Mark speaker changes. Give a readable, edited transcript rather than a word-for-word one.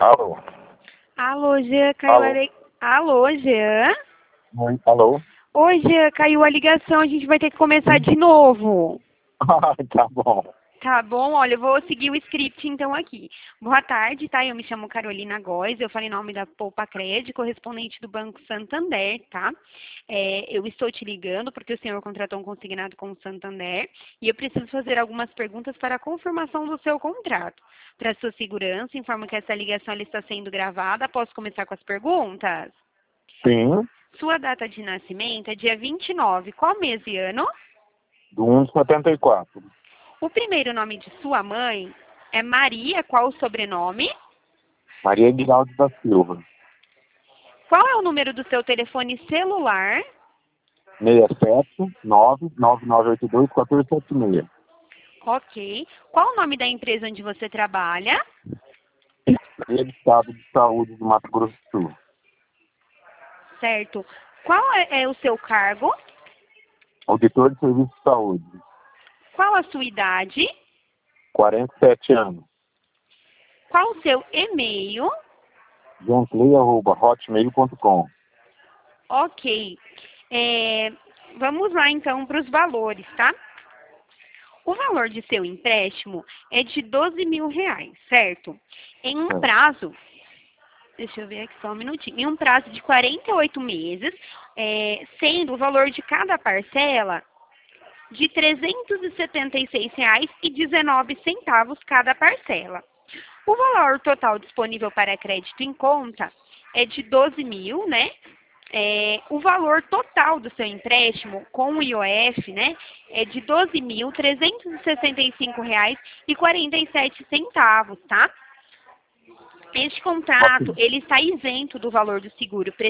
Speaker 1: Alô?
Speaker 2: Alô, Jean, caiu
Speaker 1: Alô?
Speaker 2: Alô, Jean?
Speaker 1: Oi, alô?
Speaker 2: Oi, Jean, caiu a ligação, a gente vai ter que começar
Speaker 1: Sim.
Speaker 2: de novo.
Speaker 1: Tá bom.
Speaker 2: Tá bom? Olha, eu vou seguir o script então aqui. Boa tarde, tá? Eu me chamo Carolina Góes, eu falo em nome da Poupa Cred, correspondente do Banco Santander, tá? Eu estou te ligando porque o senhor contratou um consignado com o Santander e eu preciso fazer algumas perguntas para a confirmação do seu contrato. Para sua segurança, informo que essa ligação ela está sendo gravada. Posso começar com as perguntas?
Speaker 1: Sim,
Speaker 2: Sua data de nascimento é dia 29. Qual mês e ano?
Speaker 1: do 1,74.
Speaker 2: O primeiro nome de sua mãe é Maria. Qual o sobrenome?
Speaker 1: Maria Guiraldo da Silva.
Speaker 2: Qual é o número do seu telefone celular?
Speaker 1: 67-99982-1476.
Speaker 2: Ok. Qual o nome da empresa onde você trabalha?
Speaker 1: Secretaria de Estado de Saúde do Mato Grosso do Sul.
Speaker 2: Certo. Qual é o seu cargo?
Speaker 1: Auditor de Serviço de Saúde.
Speaker 2: Qual a sua idade?
Speaker 1: 47 anos.
Speaker 2: Qual o seu e-mail?
Speaker 1: Jeanclay@hotmail.com.
Speaker 2: Ok. Vamos lá então para os valores, tá? O valor de seu empréstimo é de R$ 12.000, certo? Em um prazo, deixa eu ver aqui só um minutinho, em um prazo de 48 meses, sendo o valor de cada parcela de R$ 376,19 cada parcela. O valor total disponível para crédito em conta é de 12.000, né? O valor total do seu empréstimo com o IOF, né, é de R$ 12.365,47, tá? Este contrato, ele está isento do valor do seguro